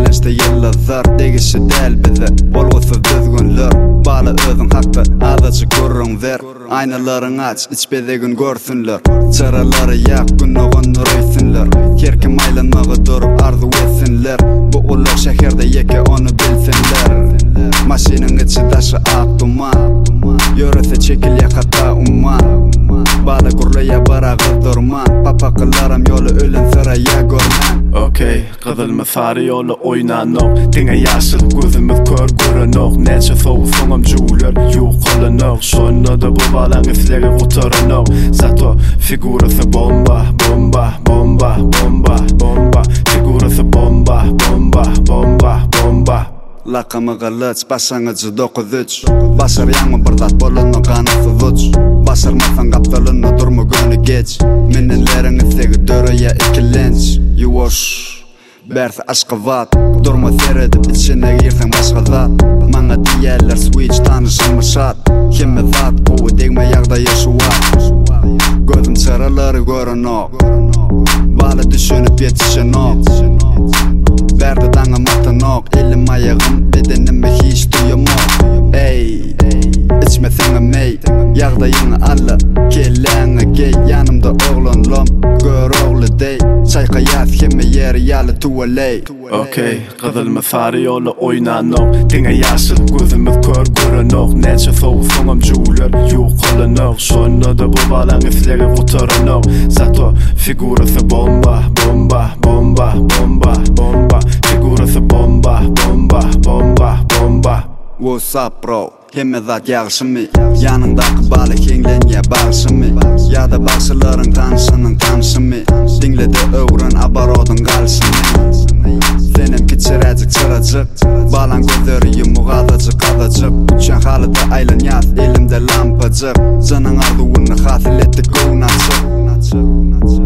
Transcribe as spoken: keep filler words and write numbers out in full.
näste yıllar Degisi del bizi Olgusu düzgünler Bala özün hakkı Adaçı kurrun ver Aynaların aç İçbedegin görsünler Çıraları yak Günnoğun röysinler Kerkim aylanmağı durup arzu etsinler Bu ular şehirde yeke onu bilsinler Maşinin içi taşı ak duman Yörese çekil yakata umman Bala gurraya bara gızdırman Papakılarım yolu ölün sıraya görmen Okey, kızılmı sarı yolu oynanok Dine yaşıl gözümüz kör görünok Neçe soğuk soğum cüler yok kılınok Sonra da bu balan isleri kurtarınok Zato figurası bomba, bomba, bomba, bomba, bomba Figurası bomba, bomba, bomba, bomba Lakamı kılıç, başangıcı dokuz üç Başar yanı birdat bolunu kanısı zuç Başarmasan kaptalını durmu gönü geç Minillerin istegi dörüye ikilenç Yuvoş Bersi aşkı vat Durma seyredip içine girsen başka zat Mana diyeller switch tanışılma şat Kimi zat kovu degme yağda yaşı var Gözüm çıraları görün ok Bala düşünüp yetişen ok Berdi dana matan ok Elim ayağım bedenime hiç duyamok Ey İçmesene mey Yağdayını alla Kelleğine gey Yanımda oğlan lom Gör oğlu dey Çayka yaz Kime yeri yalı tuvaley Okey, kızılmı sarı yolu oynanok Dine yaşıl gözümüz kör görünok Neçe soğuk soğum cüler yok kılınok Sonra da bu balan isleri kurtarınok Zato figurası bomba, bomba, bomba, bomba, bomba Figurası bomba, bomba, bomba, bomba What's up bro? Hemme zat yağışımı Yanındaki balı kenglenye bağışımı Ya da bağışıların tanışının tanışımı Dinledi öğren abarodun kalışımı Senem kiçirecik çıracık Balan gözleri yumuğadacık adacık Uçan halıda aylan yaz elimde lampacık Canın arduğunu hasil etti kovun açık